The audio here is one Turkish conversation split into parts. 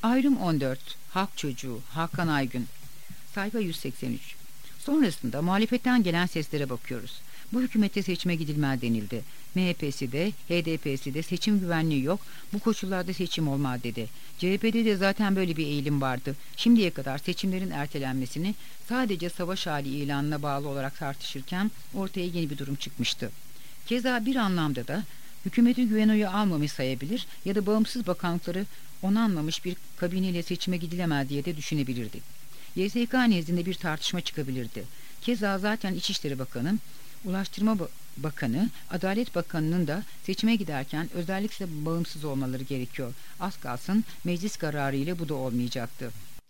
Ayrım 14. Halk Çocuğu Hakan Aygün. Sayfa 183. Sonrasında muhalefetten gelen seslere bakıyoruz. Bu hükümette seçime gidilmez denildi. MHP'si de HDP'si de seçim güvenliği yok, bu koşullarda seçim olmaz dedi. CHP'de de zaten böyle bir eğilim vardı. Şimdiye kadar seçimlerin ertelenmesini sadece savaş hali ilanına bağlı olarak tartışırken ortaya yeni bir durum çıkmıştı. Keza bir anlamda da hükümeti güven oyu almamış sayabilir ya da bağımsız bakanlıkları onanmamış bir kabineyle seçime gidilemez diye de düşünebilirdik. YSK nezdinde bir tartışma çıkabilirdi. Keza zaten İçişleri Bakanı, Ulaştırma Bakanı, Adalet Bakanı'nın da seçime giderken özellikle bağımsız olmaları gerekiyor. Az kalsın meclis kararı ile bu da olmayacaktı.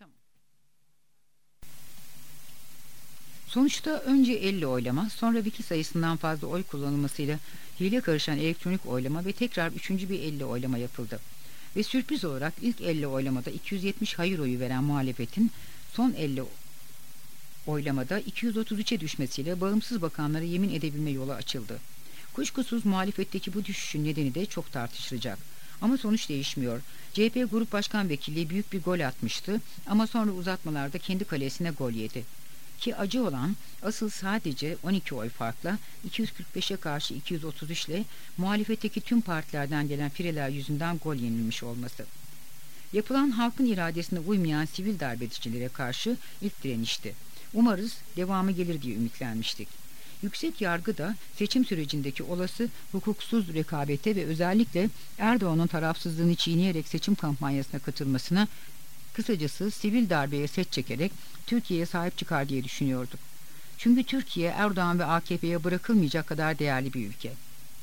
Sonuçta önce 50 oylama, sonra vekil sayısından fazla oy kullanılmasıyla hile karışan elektronik oylama ve tekrar üçüncü bir 50 oylama yapıldı. Ve sürpriz olarak ilk 50 oylamada 270 hayır oyu veren muhalefetin son 50 oylamada 233'e düşmesiyle bağımsız bakanlara yemin edebilme yolu açıldı. Kuşkusuz muhalefetteki bu düşüşün nedeni de çok tartışılacak. Ama sonuç değişmiyor. CHP Grup Başkan Vekilliği büyük bir gol atmıştı ama sonra uzatmalarda kendi kalesine gol yedi. Ki acı olan asıl sadece 12 oy farkla 245'e karşı 233 ile muhalefetteki tüm partilerden gelen fireler yüzünden gol yenilmiş olması. Yapılan halkın iradesine uymayan sivil darbecilere karşı ilk direnişti. Umarız devamı gelir diye ümitlenmiştik. Yüksek yargı da seçim sürecindeki olası hukuksuz rekabete ve özellikle Erdoğan'ın tarafsızlığını çiğneyerek seçim kampanyasına katılmasına, kısacası sivil darbeye set çekerek Türkiye'ye sahip çıkar diye düşünüyorduk. Çünkü Türkiye Erdoğan ve AKP'ye bırakılmayacak kadar değerli bir ülke.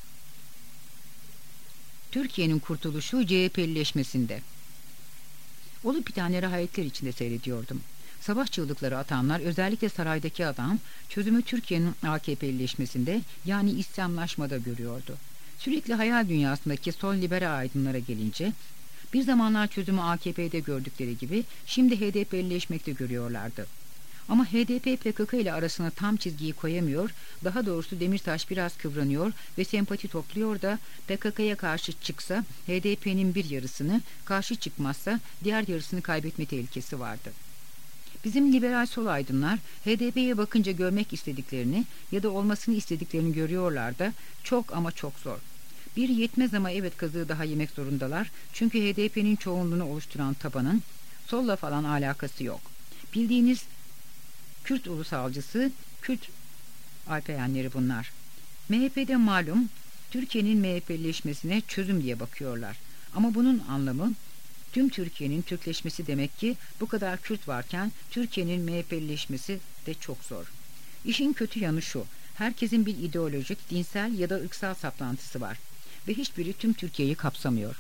Türkiye'nin kurtuluşu CHP'lileşmesinde. Olup bitenleri hayretler içinde seyrediyordum. Savaş çığlıkları atanlar, özellikle saraydaki adam, çözümü Türkiye'nin AKP'lileşmesinde, yani İslamlaşmada görüyordu. Sürekli hayal dünyasındaki sol liberal aydınlara gelince, bir zamanlar çözümü AKP'de gördükleri gibi şimdi HDP'lileşmekte görüyorlardı. Ama HDP PKK ile arasına tam çizgiyi koyamıyor, daha doğrusu Demirtaş biraz kıvranıyor ve sempati topluyor da PKK'ya karşı çıksa HDP'nin bir yarısını, karşı çıkmazsa diğer yarısını kaybetme tehlikesi vardı. Bizim liberal sol aydınlar HDP'ye bakınca görmek istediklerini ya da olmasını istediklerini görüyorlar da çok ama çok zor. Bir yetmez ama evet kazığı daha yemek zorundalar, çünkü HDP'nin çoğunluğunu oluşturan tabanın solla falan alakası yok. Bildiğiniz Kürt ulusalcısı, Kürt alpeyenleri bunlar. MHP'de malum Türkiye'nin MHP'lileşmesine çözüm diye bakıyorlar. Ama bunun anlamı tüm Türkiye'nin Türkleşmesi demek ki bu kadar Kürt varken Türkiye'nin MHP'lileşmesi de çok zor. İşin kötü yanı şu: herkesin bir ideolojik, dinsel ya da ırksal saplantısı var ve hiçbiri tüm Türkiye'yi kapsamıyor.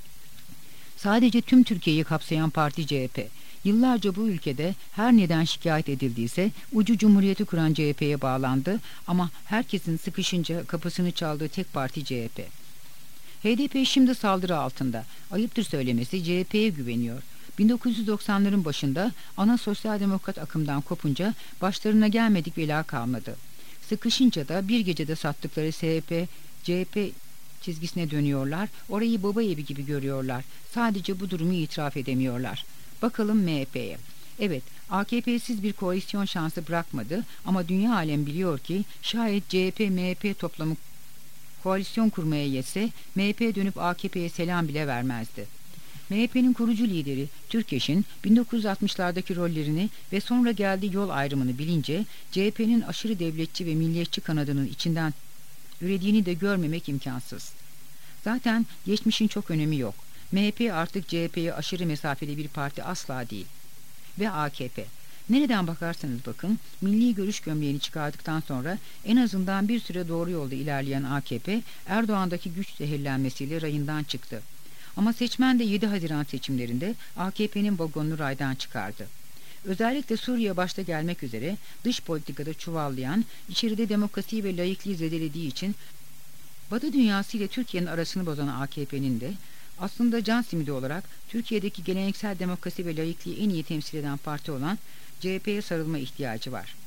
Sadece tüm Türkiye'yi kapsayan parti CHP. Yıllarca bu ülkede her neden şikayet edildiyse ucu Cumhuriyeti kuran CHP'ye bağlandı ama herkesin sıkışınca kapısını çaldığı tek parti CHP. HDP şimdi saldırı altında. Ayıptır söylemesi, CHP'ye güveniyor. 1990'ların başında ana sosyal demokrat akımdan kopunca başlarına gelmedik bela kalmadı. Sıkışınca da bir gecede sattıkları SHP, CHP çizgisine dönüyorlar. Orayı baba evi gibi görüyorlar. Sadece bu durumu itiraf edemiyorlar. Bakalım MHP'ye. Evet, AKP'siz bir koalisyon şansı bırakmadı ama dünya alem biliyor ki şayet CHP-MHP toplamı koalisyon kurmaya yetse MHP dönüp AKP'ye selam bile vermezdi. MHP'nin kurucu lideri Türkeş'in 1960'lardaki rollerini ve sonra geldiği yol ayrımını bilince CHP'nin aşırı devletçi ve milliyetçi kanadının içinden ürediğini de görmemek imkansız. Zaten geçmişin çok önemi yok. MHP artık CHP'ye aşırı mesafeli bir parti asla değil. Ve AKP. Nereden bakarsanız bakın, milli görüş gömleğini çıkardıktan sonra en azından bir süre doğru yolda ilerleyen AKP, Erdoğan'daki güç zehirlenmesiyle rayından çıktı. Ama seçmen de 7 Haziran seçimlerinde AKP'nin vagonunu raydan çıkardı. Özellikle Suriye başta gelmek üzere dış politikada çuvallayan, içeride demokrasiyi ve laikliği zedelediği için Batı dünyası ile Türkiye'nin arasını bozan AKP'nin de aslında can simidi olarak Türkiye'deki geleneksel demokrasi ve laikliği en iyi temsil eden parti olan CHP'ye sarılma ihtiyacı var.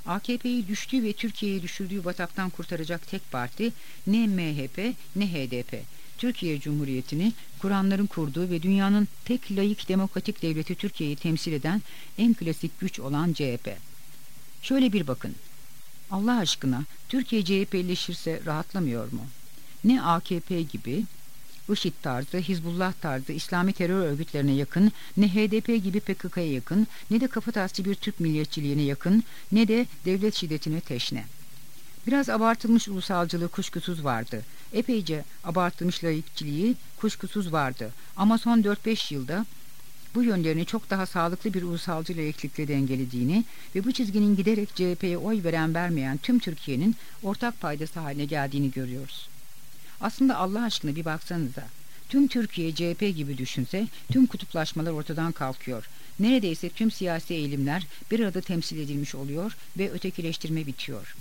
AKP'yi düştüğü ve Türkiye'yi düşürdüğü bataktan kurtaracak tek parti ne MHP ne HDP. Türkiye Cumhuriyeti'ni kuranların kurduğu ve dünyanın tek laik demokratik devleti Türkiye'yi temsil eden en klasik güç olan CHP. Şöyle bir bakın. Allah aşkına Türkiye CHP'leşirse rahatlamıyor mu? Ne AKP gibi IŞİD tarzı, Hizbullah tarzı İslami terör örgütlerine yakın, ne HDP gibi PKK'ya yakın, ne de kafatasçı bir Türk milliyetçiliğine yakın, ne de devlet şiddetine teşne. Biraz abartılmış ulusalcılığı kuşkusuz vardı. Epeyce abartılmış laikçiliği kuşkusuz vardı. Ama son 4-5 yılda bu yönlerini çok daha sağlıklı bir ulusalcı laiklikle dengelediğini ve bu çizginin giderek CHP'ye oy veren vermeyen tüm Türkiye'nin ortak paydası haline geldiğini görüyoruz. Aslında Allah aşkına bir baksanıza. Tüm Türkiye CHP gibi düşünse tüm kutuplaşmalar ortadan kalkıyor. Neredeyse tüm siyasi eğilimler bir arada temsil edilmiş oluyor ve ötekileştirme bitiyor.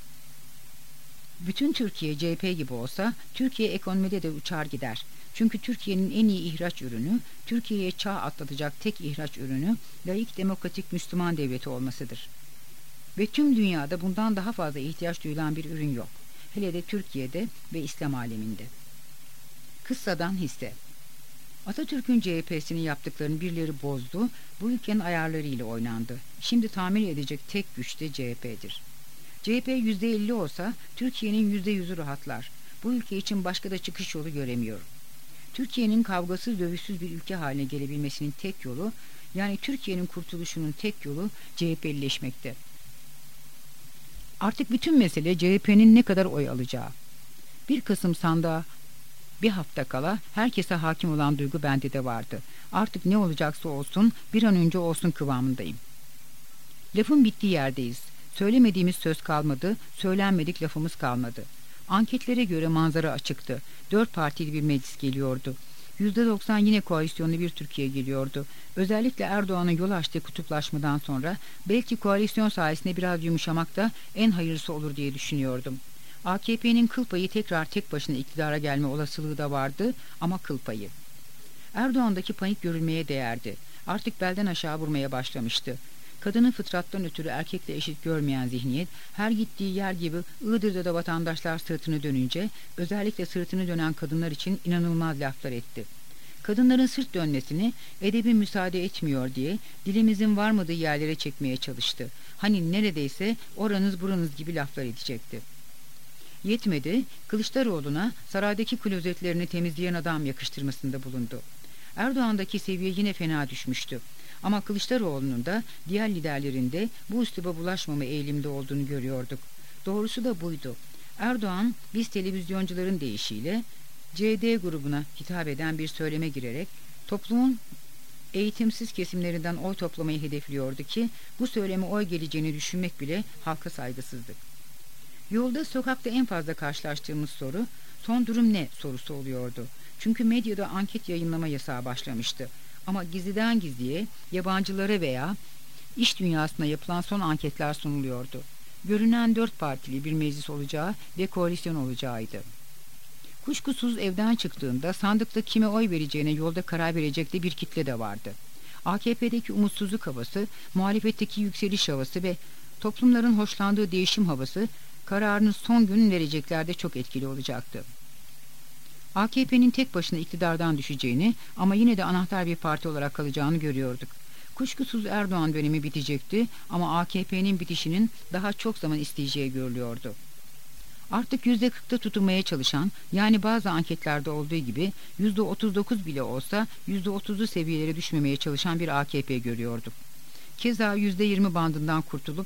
Bütün Türkiye CHP gibi olsa Türkiye ekonomide de uçar gider. Çünkü Türkiye'nin en iyi ihraç ürünü, Türkiye'ye çağ atlatacak tek ihraç ürünü laik demokratik Müslüman devleti olmasıdır. Ve tüm dünyada bundan daha fazla ihtiyaç duyulan bir ürün yok. Hele de Türkiye'de ve İslam aleminde. Kıssadan hisse. Atatürk'ün CHP'sini yaptıklarını birileri bozdu, bu ülkenin ayarlarıyla oynandı. Şimdi tamir edecek tek güç de CHP'dir. CHP %50 olsa Türkiye'nin %100'ü rahatlar. Bu ülke için başka da çıkış yolu göremiyorum. Türkiye'nin kavgasız dövüşsüz bir ülke haline gelebilmesinin tek yolu, yani Türkiye'nin kurtuluşunun tek yolu CHP'lileşmekte. Artık bütün mesele CHP'nin ne kadar oy alacağı. 1 Kasım sandığa bir hafta kala herkese hakim olan duygu bende de vardı. Artık ne olacaksa olsun bir an önce olsun kıvamındayım. Lafın bittiği yerdeyiz. Söylemediğimiz söz kalmadı, söylenmedik lafımız kalmadı. Anketlere göre manzara açıktı. 4 partili bir meclis geliyordu. %90 yine koalisyonlu bir Türkiye geliyordu. Özellikle Erdoğan'ın yol açtığı kutuplaşmadan sonra belki koalisyon sayesinde biraz yumuşamak da en hayırlısı olur diye düşünüyordum. AKP'nin kıl payı tekrar tek başına iktidara gelme olasılığı da vardı ama kıl payı. Erdoğan'daki panik görülmeye değerdi. Artık belden aşağı vurmaya başlamıştı. Kadını fıtrattan ötürü erkekle eşit görmeyen zihniyet, her gittiği yer gibi Iğdır'da da vatandaşlar sırtını dönünce, özellikle sırtını dönen kadınlar için inanılmaz laflar etti. Kadınların sırt dönmesini edebi müsaade etmiyor diye dilimizin varmadığı yerlere çekmeye çalıştı. Hani neredeyse oranız buranız gibi laflar edecekti. Yetmedi, Kılıçdaroğlu'na saraydaki klozetlerini temizleyen adam yakıştırmasında bulundu. Erdoğan'daki seviye yine fena düşmüştü. Ama Kılıçdaroğlu'nun da diğer liderlerin de bu üsluba bulaşmama eğilimde olduğunu görüyorduk. Doğrusu da buydu. Erdoğan biz televizyoncuların deyişiyle CD grubuna hitap eden bir söyleme girerek toplumun eğitimsiz kesimlerinden oy toplamayı hedefliyordu ki bu söyleme oy geleceğini düşünmek bile halka saygısızlık. Yolda sokakta en fazla karşılaştığımız soru son durum ne sorusu oluyordu. Çünkü medyada anket yayınlama yasağı başlamıştı. Ama gizliden gizliye yabancılara veya iş dünyasına yapılan son anketler sunuluyordu. Görünen 4 partili bir meclis olacağı ve koalisyon olacağıydı. Kuşkusuz evden çıktığında sandıkta kime oy vereceğine yolda karar verecek de bir kitle de vardı. AKP'deki umutsuzluk havası, muhalefetteki yükseliş havası ve toplumların hoşlandığı değişim havası kararını son gün vereceklerde çok etkili olacaktı. AKP'nin tek başına iktidardan düşeceğini ama yine de anahtar bir parti olarak kalacağını görüyorduk. Kuşkusuz Erdoğan dönemi bitecekti ama AKP'nin bitişinin daha çok zaman isteyeceği görülüyordu. Artık %40'ta tutunmaya çalışan, yani bazı anketlerde olduğu gibi %39 bile olsa %30'lu seviyelere düşmemeye çalışan bir AKP görüyorduk. Keza %20 bandından kurtulup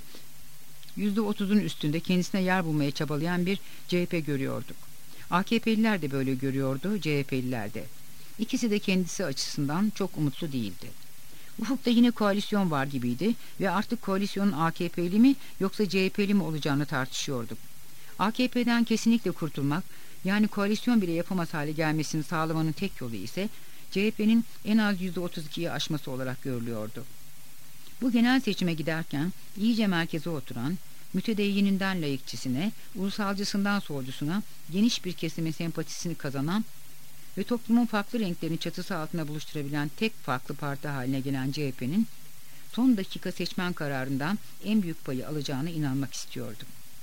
%30'un üstünde kendisine yer bulmaya çabalayan bir CHP görüyorduk. AKP'liler de böyle görüyordu, CHP'liler de. İkisi de kendisi açısından çok umutlu değildi. Ufukta yine koalisyon var gibiydi ve artık koalisyonun AKP'li mi yoksa CHP'li mi olacağını tartışıyorduk. AKP'den kesinlikle kurtulmak, yani koalisyon bile yapamaz hale gelmesini sağlamanın tek yolu ise CHP'nin en az %32'yi aşması olarak görülüyordu. Bu genel seçime giderken iyice merkeze oturan, mütedeyyininden laikçisine, ulusalcısından solcusuna geniş bir kesimin sempatisini kazanan ve toplumun farklı renklerini çatısı altında buluşturabilen tek farklı parti haline gelen CHP'nin son dakika seçmen kararından en büyük payı alacağına inanmak istiyordu.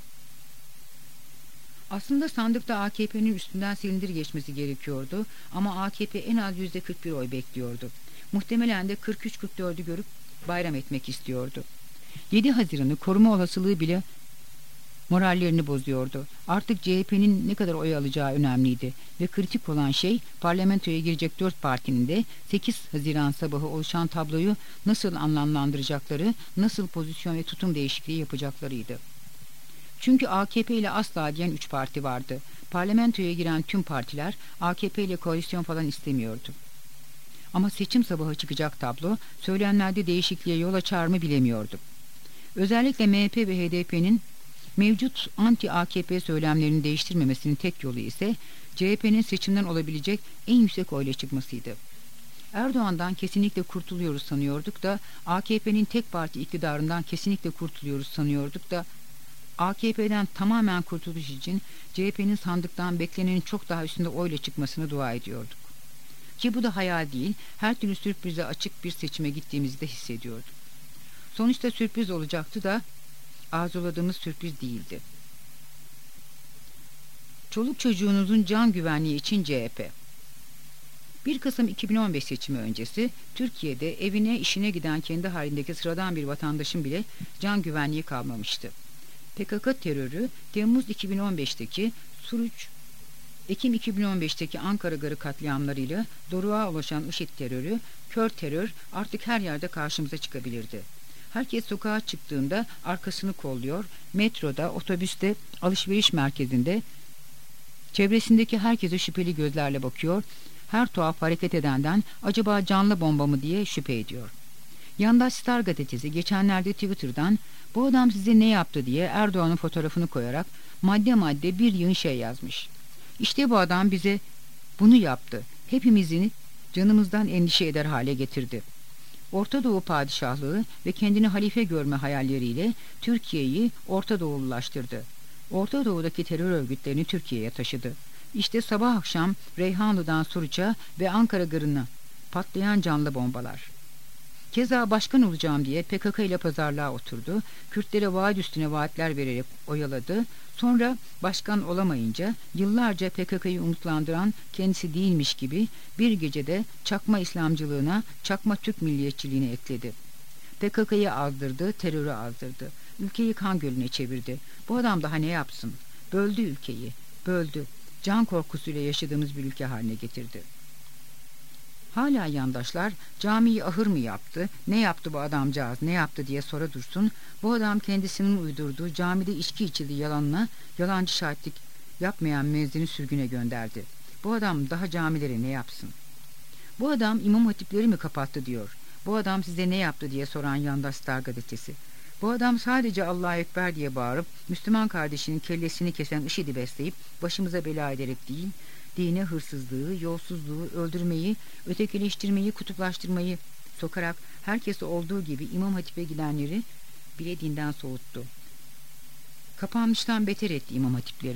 Aslında sandıkta AKP'nin üstünden silindir geçmesi gerekiyordu ama AKP en az %41 oy bekliyordu. Muhtemelen de 43-44'ü görüp bayram etmek istiyordu. 7 Haziran'ı koruma olasılığı bile morallerini bozuyordu. Artık CHP'nin ne kadar oy alacağı önemliydi ve kritik olan şey parlamentoya girecek 4 partinin de 8 Haziran sabahı oluşan tabloyu nasıl anlamlandıracakları, nasıl pozisyon ve tutum değişikliği yapacaklarıydı. Çünkü AKP ile asla diyen 3 parti vardı. Parlamentoya giren tüm partiler AKP ile koalisyon falan istemiyordu. Ama seçim sabahı çıkacak tablo söylenenlerde değişikliğe yol açar mı bilemiyordu. Özellikle MHP ve HDP'nin mevcut anti-AKP söylemlerini değiştirmemesinin tek yolu ise CHP'nin seçimden olabilecek en yüksek oyla çıkmasıydı. Erdoğan'dan kesinlikle kurtuluyoruz sanıyorduk da AKP'nin tek parti iktidarından kesinlikle kurtuluyoruz sanıyorduk da AKP'den tamamen kurtuluş için CHP'nin sandıktan beklenenin çok daha üstünde oyla çıkmasını dua ediyorduk. Ki bu da hayal değil, her türlü sürprize açık bir seçime gittiğimizi de hissediyorduk. Sonuçta sürpriz olacaktı da arzuladığımız sürpriz değildi. Çoluk çocuğunuzun can güvenliği için CHP. 1 Kasım 2015 seçimi öncesi Türkiye'de evine işine giden kendi halindeki sıradan bir vatandaşın bile can güvenliği kalmamıştı. PKK terörü Temmuz 2015'teki Suruç, Ekim 2015'teki Ankara Garı katliamlarıyla doruğa ulaşan IŞİD terörü, kör terör artık her yerde karşımıza çıkabilirdi. Herkes sokağa çıktığında arkasını kolluyor, metroda, otobüste, alışveriş merkezinde, çevresindeki herkese şüpheli gözlerle bakıyor, her tuhaf hareket edenden acaba canlı bomba mı diye şüphe ediyor. Yandaş Star gazetesi geçenlerde Twitter'dan bu adam size ne yaptı diye Erdoğan'ın fotoğrafını koyarak madde madde bir yığın şey yazmış. İşte bu adam bize bunu yaptı. Hepimizin canımızdan endişe eder hale getirdi. Orta Doğu padişahlığı ve kendini halife görme hayalleriyle Türkiye'yi Orta Doğululaştırdı. Orta Doğu'daki terör örgütlerini Türkiye'ye taşıdı. İşte sabah akşam Reyhanlı'dan Suruç'a ve Ankara Garı'na patlayan canlı bombalar. Keza başkan olacağım diye PKK ile pazarlığa oturdu. Kürtlere vaat üstüne vaatler vererek oyaladı. Sonra başkan olamayınca yıllarca PKK'yı umutlandıran kendisi değilmiş gibi bir gecede çakma İslamcılığına, çakma Türk milliyetçiliğini ekledi. PKK'yı azdırdı, terörü azdırdı. Ülkeyi kan gölüne çevirdi. Bu adam daha ne yapsın? Böldü ülkeyi, böldü. Can korkusuyla yaşadığımız bir ülke haline getirdi. Hala yandaşlar camiyi ahır mı yaptı, ne yaptı bu adamcağız, ne yaptı diye sonra dursun, bu adam kendisinin uydurduğu camide içki içildiği yalanına yalancı şahitlik yapmayan müezzini sürgüne gönderdi. Bu adam daha camilere ne yapsın? Bu adam imam hatipleri mi kapattı diyor. Bu adam size ne yaptı diye soran Yandaş Star gazetesi. Bu adam sadece Allahu Ekber diye bağırıp Müslüman kardeşinin kellesini kesen IŞİD'i besleyip başımıza bela ederek değil, dine hırsızlığı, yolsuzluğu, öldürmeyi, ötekileştirmeyi, kutuplaştırmayı sokarak herkesi olduğu gibi İmam Hatip'e gidenleri bile dinden soğuttu. Kapanmıştan beter etti İmam Hatipleri.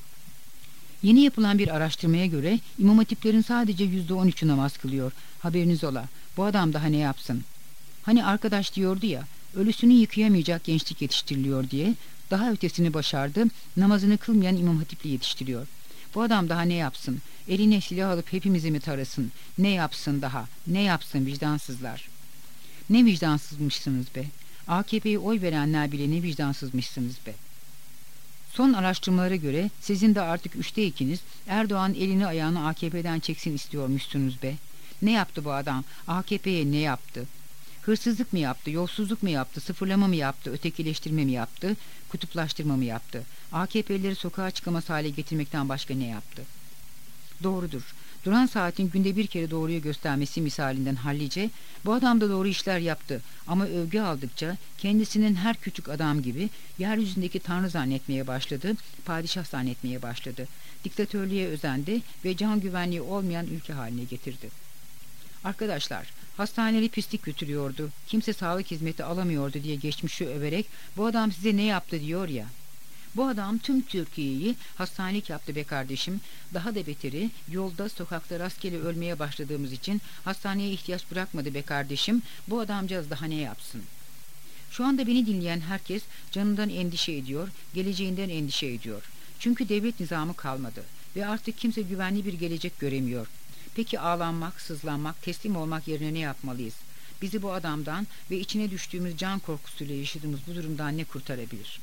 Yeni yapılan bir araştırmaya göre İmam Hatiplerin sadece %13'ü namaz kılıyor. Haberiniz ola. Bu adam daha ne yapsın? Hani arkadaş diyordu ya, ölüsünü yıkayamayacak gençlik yetiştiriliyor diye, daha ötesini başardı, namazını kılmayan İmam Hatipli yetiştiriyor. Bu adam daha ne yapsın? Eline silah alıp hepimizi mi tarasın? Ne yapsın daha? Ne yapsın vicdansızlar? Ne vicdansızmışsınız be? AKP'ye oy verenler bile ne vicdansızmışsınız be? Son araştırmalara göre sizin de artık 2/3'iniz Erdoğan elini ayağını AKP'den çeksin istiyormuşsunuz be. Ne yaptı bu adam? AKP'ye ne yaptı? Hırsızlık mı yaptı, yolsuzluk mu yaptı, sıfırlama mı yaptı, ötekileştirme mi yaptı, kutuplaştırma mı yaptı? AKP'lileri sokağa çıkamaz hale getirmekten başka ne yaptı? Doğrudur. Duran saatin günde bir kere doğruyu göstermesi misalinden hallice, bu adam da doğru işler yaptı ama övgü aldıkça kendisinin her küçük adam gibi yeryüzündeki tanrı zannetmeye başladı, padişah zannetmeye başladı. Diktatörlüğe özendi ve can güvenliği olmayan ülke haline getirdi. Arkadaşlar, hastaneleri pislik götürüyordu, kimse sağlık hizmeti alamıyordu diye geçmişi överek bu adam size ne yaptı diyor ya. Bu adam tüm Türkiye'yi hastanelik yaptı be kardeşim. Daha da beteri, yolda sokakta rastgele ölmeye başladığımız için hastaneye ihtiyaç bırakmadı be kardeşim. Bu adamcağız daha ne yapsın? Şu anda beni dinleyen herkes canından endişe ediyor, geleceğinden endişe ediyor. Çünkü devlet nizamı kalmadı ve artık kimse güvenli bir gelecek göremiyor. Peki ağlanmak, sızlanmak, teslim olmak yerine ne yapmalıyız? Bizi bu adamdan ve içine düştüğümüz can korkusuyla yaşadığımız bu durumdan ne kurtarabilir?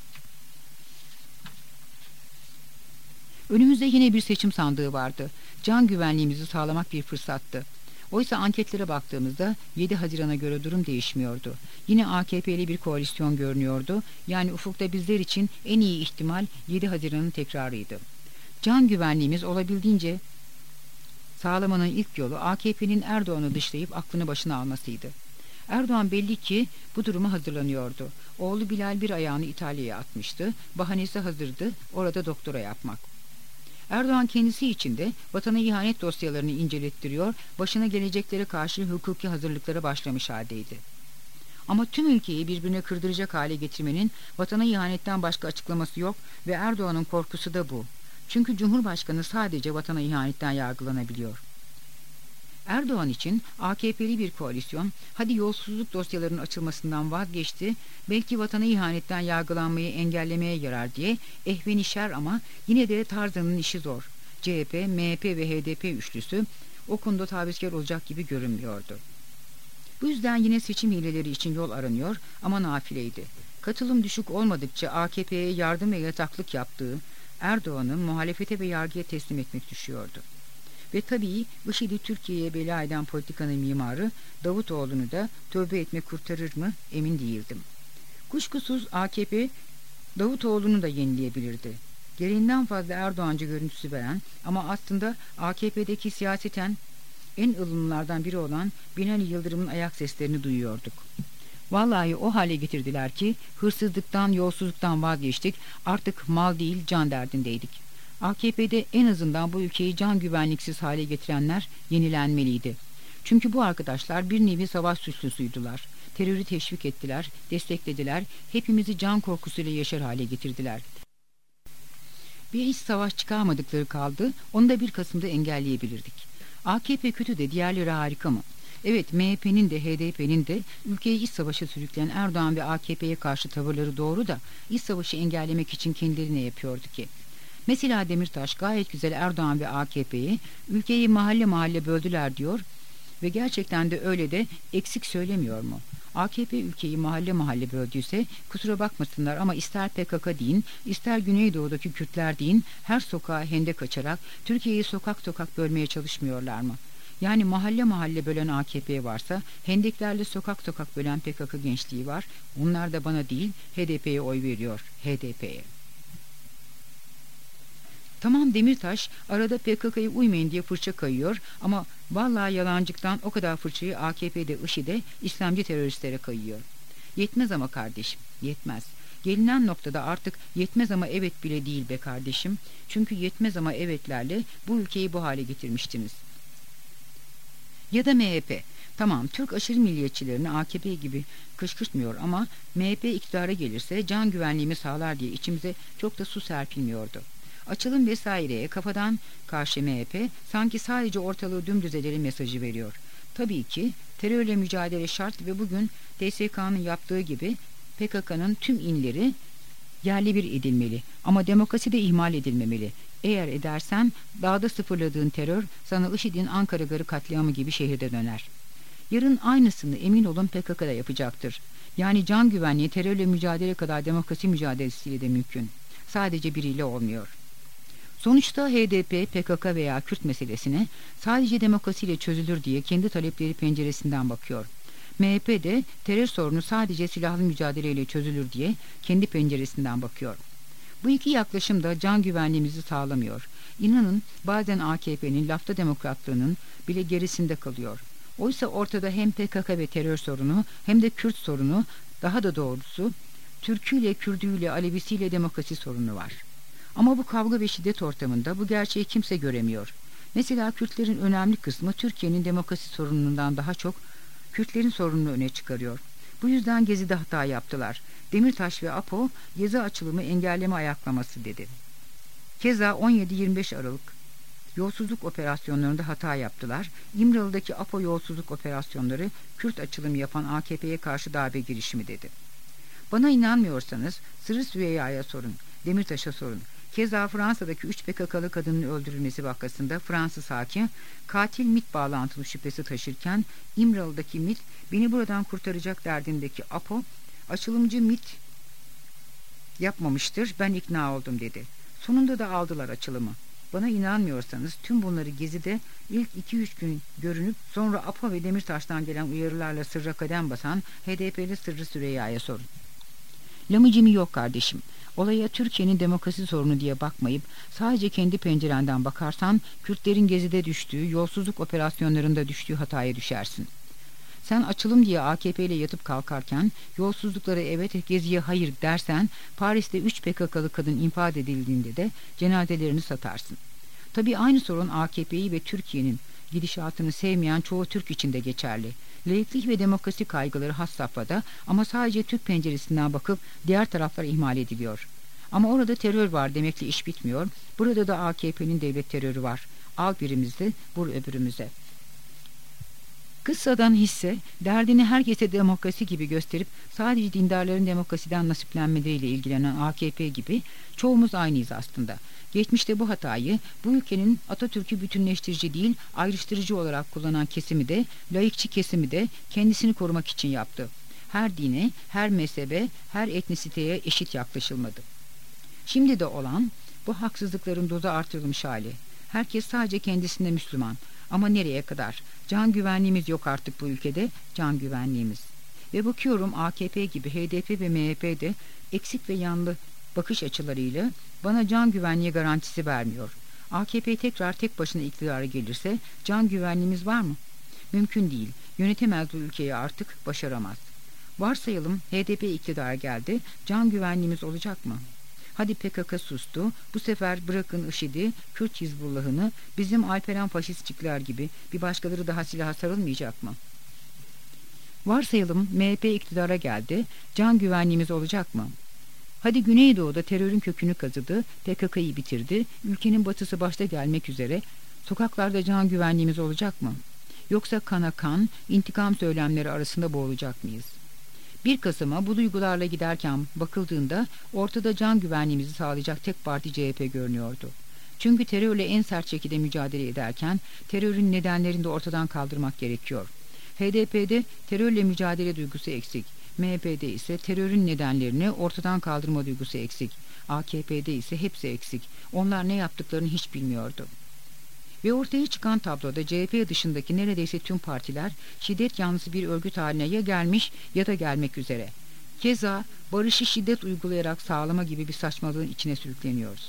Önümüzde yine bir seçim sandığı vardı. Can güvenliğimizi sağlamak bir fırsattı. Oysa anketlere baktığımızda 7 Haziran'a göre durum değişmiyordu. Yine AKP'li bir koalisyon görünüyordu. Yani ufukta bizler için en iyi ihtimal 7 Haziran'ın tekrarıydı. Can güvenliğimiz olabildiğince sağlamanın ilk yolu AKP'nin Erdoğan'ı dışlayıp aklını başına almasıydı. Erdoğan belli ki bu duruma hazırlanıyordu. Oğlu Bilal bir ayağını İtalya'ya atmıştı. Bahanesi hazırdı, orada doktora yapmak. Erdoğan kendisi için de vatana ihanet dosyalarını incelettiriyor, başına geleceklere karşı hukuki hazırlıklara başlamış haldeydi. Ama tüm ülkeyi birbirine kırdıracak hale getirmenin vatana ihanetten başka açıklaması yok ve Erdoğan'ın korkusu da bu. Çünkü Cumhurbaşkanı sadece vatana ihanetten yargılanabiliyor. Erdoğan için AKP'li bir koalisyon hadi yolsuzluk dosyalarının açılmasından vazgeçti, belki vatana ihanetten yargılanmayı engellemeye yarar diye ehvenişer ama yine de Tarzan'ın işi zor. CHP, MHP ve HDP üçlüsü o konuda tavizkar olacak gibi görünmüyordu. Bu yüzden yine seçim hileleri için yol aranıyor ama nafileydi. Katılım düşük olmadıkça AKP'ye yardım ve yataklık yaptığı Erdoğan'ın muhalefete ve yargıya teslim etmek düşüyordu. Ve tabii IŞİD'i Türkiye'ye bela eden politikanın mimarı Davutoğlu'nu da tövbe etmek kurtarır mı emin değildim. Kuşkusuz AKP Davutoğlu'nu da yenileyebilirdi. Gereğinden fazla Erdoğancı görüntüsü veren ama aslında AKP'deki siyaseten en ılımlılardan biri olan Binali Yıldırım'ın ayak seslerini duyuyorduk. Vallahi o hale getirdiler ki hırsızlıktan, yolsuzluktan vazgeçtik, artık mal değil can derdindeydik. AKP'de en azından bu ülkeyi can güvenliksiz hale getirenler yenilenmeliydi. Çünkü bu arkadaşlar bir nevi savaş suçlusuydular. Terörü teşvik ettiler, desteklediler, hepimizi can korkusuyla yaşar hale getirdiler. Bir iç savaş çıkarmadıkları kaldı, onu da 1 Kasım'da engelleyebilirdik. AKP kötü de diğerleri harika mı? Evet, MHP'nin de HDP'nin de ülkeyi iç savaşa sürükleyen Erdoğan ve AKP'ye karşı tavırları doğru da iç savaşı engellemek için kendileri ne yapıyordu ki? Mesela Demirtaş gayet güzel Erdoğan ve AKP'yi ülkeyi mahalle mahalle böldüler diyor ve gerçekten de öyle de eksik söylemiyor mu? AKP ülkeyi mahalle mahalle böldüyse kusura bakmasınlar ama ister PKK deyin, ister Güneydoğu'daki Kürtler deyin, her sokağa hendek açarak Türkiye'yi sokak sokak bölmeye çalışmıyorlar mı? Yani mahalle mahalle bölen AKP varsa hendeklerle sokak sokak bölen PKK gençliği var. Onlar da bana değil HDP'ye oy veriyor, HDP'ye. Tamam, Demirtaş arada PKK'ya uymayın diye fırça kayıyor ama vallahi yalancıktan o kadar fırçayı AKP'de, IŞİD'e, İslamcı teröristlere kayıyor. Yetmez ama kardeşim, yetmez. Gelinen noktada artık yetmez ama evet bile değil be kardeşim. Çünkü yetmez ama evetlerle bu ülkeyi bu hale getirmiştiniz. Ya da MHP. Tamam, Türk aşırı milliyetçilerini AKP gibi kışkırtmıyor ama MHP iktidara gelirse can güvenliğimi sağlar diye içimize çok da su serpilmiyordu. Açılım vesaireye kafadan karşı MHP sanki sadece ortalığı dümdüz edelim mesajı veriyor. Tabii ki terörle mücadele şart ve bugün TSK'nın yaptığı gibi PKK'nın tüm inleri yerli bir edilmeli ama demokrasi de ihmal edilmemeli. Eğer edersen dağda sıfırladığın terör sana IŞİD'in Ankara Garı katliamı gibi şehirde döner. Yarın aynısını emin olun PKK'da yapacaktır. Yani can güvenliği terörle mücadele kadar demokrasi mücadelesiyle de mümkün. Sadece biriyle olmuyor. Sonuçta HDP, PKK veya Kürt meselesine sadece demokrasiyle çözülür diye kendi talepleri penceresinden bakıyor. MHP de terör sorunu sadece silahlı mücadeleyle çözülür diye kendi penceresinden bakıyor. Bu iki yaklaşım da can güvenliğimizi sağlamıyor. İnanın bazen AKP'nin lafta demokratlığının bile gerisinde kalıyor. Oysa ortada hem PKK ve terör sorunu hem de Kürt sorunu, daha da doğrusu Türküyle, Kürdüyle, Alevisiyle demokrasi sorunu var. Ama bu kavga ve şiddet ortamında bu gerçeği kimse göremiyor. Mesela Kürtlerin önemli kısmı Türkiye'nin demokrasi sorunundan daha çok Kürtlerin sorununu öne çıkarıyor. Bu yüzden Gezi'de hata yaptılar. Demirtaş ve APO Gezi açılımı engelleme ayaklaması dedi. Keza 17-25 Aralık yolsuzluk operasyonlarında hata yaptılar. İmralı'daki APO yolsuzluk operasyonları Kürt açılımı yapan AKP'ye karşı darbe girişimi dedi. Bana inanmıyorsanız Sırrı Süreyya'ya sorun, Demirtaş'a sorun. Keza Fransa'daki 3 PKK'lı kadının öldürülmesi vakasında Fransız hakim katil MİT bağlantılı şüphesi taşırken İmralı'daki MİT beni buradan kurtaracak derdindeki APO açılımcı MİT yapmamıştır, ben ikna oldum dedi. Sonunda da aldılar açılımı. Bana inanmıyorsanız tüm bunları Gezi'de ilk 2-3 gün görünüp sonra APO ve Demirtaş'tan gelen uyarılarla sırra kadem basan HDP'li Sırrı Süreyya'ya sorun. Lamıcımı yok kardeşim. Olaya Türkiye'nin demokrasi sorunu diye bakmayıp sadece kendi pencerenden bakarsan Kürtlerin Gezi'de düştüğü, yolsuzluk operasyonlarında düştüğü hataya düşersin. Sen açılım diye AKP ile yatıp kalkarken yolsuzluklara evet, Gezi'ye hayır dersen Paris'te 3 PKK'lı kadın infaz edildiğinde de cenazelerini satarsın. Tabii aynı sorun AKP'yi ve Türkiye'nin gidişatını sevmeyen çoğu Türk için de geçerli. Laiklik ve demokrasi kaygıları has safhada ama sadece Türk penceresinden bakıp diğer taraflar ihmal ediliyor. Ama orada terör var demekle iş bitmiyor. Burada da AKP'nin devlet terörü var. Al birimizde, vur öbürümüze. Kıssadan hisse, derdini herkese demokrasi gibi gösterip sadece dindarların demokrasiden nasiplenmeleriyle ilgilenen AKP gibi çoğumuz aynıyız aslında. Geçmişte bu hatayı bu ülkenin Atatürk'ü bütünleştirici değil ayrıştırıcı olarak kullanan kesimi de laikçi kesimi de kendisini korumak için yaptı. Her dine, her mezhebe, her etnisiteye eşit yaklaşılmadı. Şimdi de olan bu haksızlıkların dozu artırılmış hali. Herkes sadece kendisine Müslüman. Ama nereye kadar? Can güvenliğimiz yok artık bu ülkede, can güvenliğimiz. Ve bakıyorum AKP gibi HDP ve MHP de eksik ve yanlı bakış açılarıyla bana can güvenliği garantisi vermiyor. AKP tekrar tek başına iktidara gelirse can güvenliğimiz var mı? Mümkün değil. Yönetemez bu ülkeyi artık, başaramaz. Varsayalım HDP iktidara geldi, can güvenliğimiz olacak mı? Hadi PKK sustu, bu sefer bırakın IŞİD'i, Kürt Hizbullah'ını, bizim Alperen faşistçikler gibi bir başkaları daha silaha sarılmayacak mı? Varsayalım MHP iktidara geldi, can güvenliğimiz olacak mı? Hadi Güneydoğu'da terörün kökünü kazıdı, PKK'yı bitirdi, ülkenin batısı başta gelmek üzere, sokaklarda can güvenliğimiz olacak mı? Yoksa kana kan, intikam söylemleri arasında boğulacak mıyız? 1 Kasım'a bu duygularla giderken bakıldığında ortada can güvenliğimizi sağlayacak tek parti CHP görünüyordu. Çünkü terörle en sert şekilde mücadele ederken terörün nedenlerini de ortadan kaldırmak gerekiyor. HDP'de terörle mücadele duygusu eksik. MHP'de ise terörün nedenlerini ortadan kaldırma duygusu eksik. AKP'de ise hepsi eksik. Onlar ne yaptıklarını hiç bilmiyordu. Ve ortaya çıkan tabloda CHP dışındaki neredeyse tüm partiler şiddet yanlısı bir örgüt haline ya gelmiş ya da gelmek üzere. Keza barışı şiddet uygulayarak sağlama gibi bir saçmalığın içine sürükleniyoruz.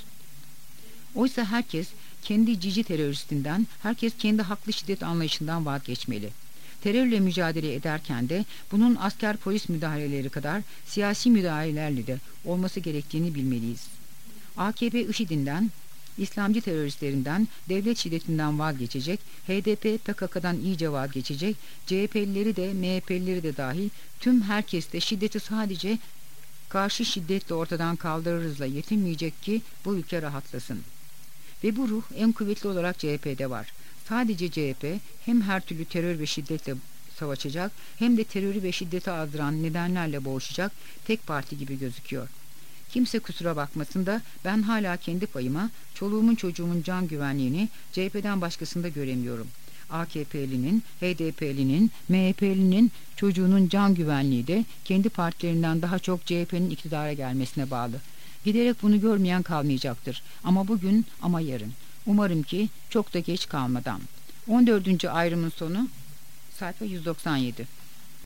Oysa herkes kendi cici teröristinden, herkes kendi haklı şiddet anlayışından vazgeçmeli. Terörle mücadele ederken de bunun asker polis müdahaleleri kadar siyasi müdahalelerle de olması gerektiğini bilmeliyiz. AKP IŞİD'inden, İslamcı teröristlerinden, devlet şiddetinden vazgeçecek, HDP PKK'dan iyice vazgeçecek, CHP'lileri de MHP'lileri de dahil tüm herkes de şiddeti sadece karşı şiddetle ortadan kaldırırızla yetinmeyecek ki bu ülke rahatlasın. Ve bu ruh en kuvvetli olarak CHP'de var. Sadece CHP hem her türlü terör ve şiddetle savaşacak hem de terörü ve şiddeti azdıran nedenlerle boğuşacak tek parti gibi gözüküyor. Kimse kusura bakmasın da ben hala kendi payıma çoluğumun çocuğumun can güvenliğini CHP'den başkasında göremiyorum. AKP'linin, HDP'linin, MHP'linin çocuğunun can güvenliği de kendi partilerinden daha çok CHP'nin iktidara gelmesine bağlı. Giderek bunu görmeyen kalmayacaktır. Ama bugün ama yarın. Umarım ki çok da geç kalmadan. 14. ayrımın sonu sayfa 197.